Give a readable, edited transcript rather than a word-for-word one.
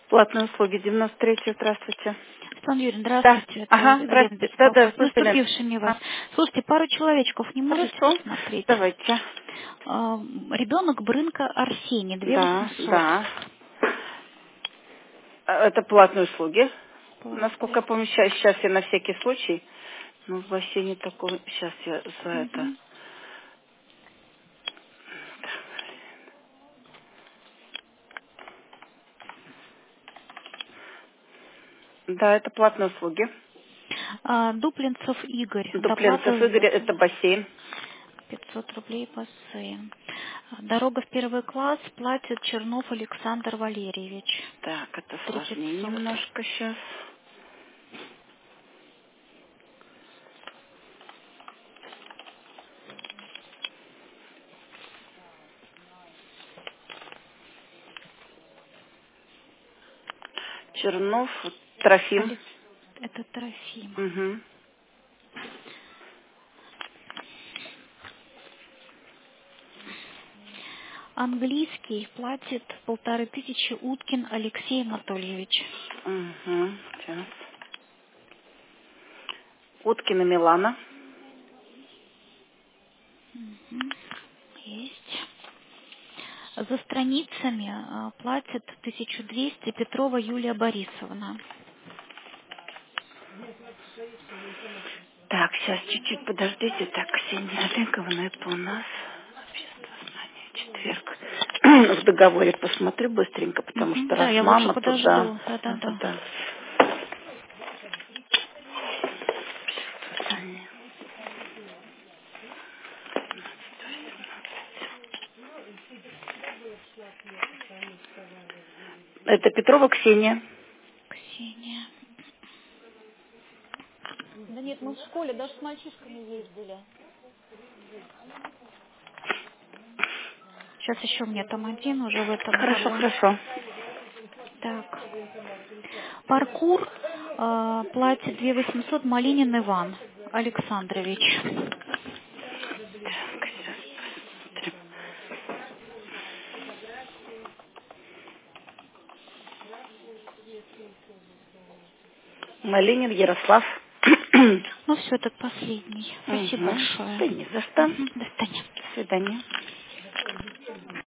Платные услуги, 93, здравствуйте. Светлана Юрьевна, Да, здравствуйте. Это ага, Елена здравствуйте. Да, беспокоит. С слышали. наступившими вас. Слушайте, пару человечков не можете Хорошо, посмотреть? давайте. Ребенок Брынка Арсений, Да, 2800. да. Это платные услуги. Насколько Платные. я помню, сейчас я на всякий случай. Ну, в бассейне такого, сейчас я за это. Мгм. Да, это платные услуги. Дуплинцев Игорь. Дупленцев Доплата Игорь, это бассейн. 500 рублей бассейн. Дорога в первый класс платит Чернов Александр Валерьевич. Так, это сложнее 3500. немножко сейчас. Чернов, Трофим. Это Трофим. Угу. Английский платит 1500 Уткин Алексей Анатольевич. Угу. Сейчас. Уткина Милана. Мгм. Есть. За страницами платит 1200 Петрова Юлия Борисовна. Так, сейчас чуть-чуть подождите. Так, Ксения Олеговна, это у нас общество знания, четверг. В договоре посмотрю быстренько, потому Мгм. что Да, раз я лучше мама, то да. подожду. Да-да-да. Да. Общество знания. Это Петрова Ксения. Ксения. Да нет, мы в школе даже с мальчишками ездили. Сейчас еще мне там один уже в этом Хорошо, году. хорошо. Так. Паркур платит 2800 Малинин Иван Александрович. Так, сейчас посмотрим. Малинин Ярослав. Ну все, этот последний. Спасибо Угу. большое. Да не за что. Мгм. До свидания. До свидания.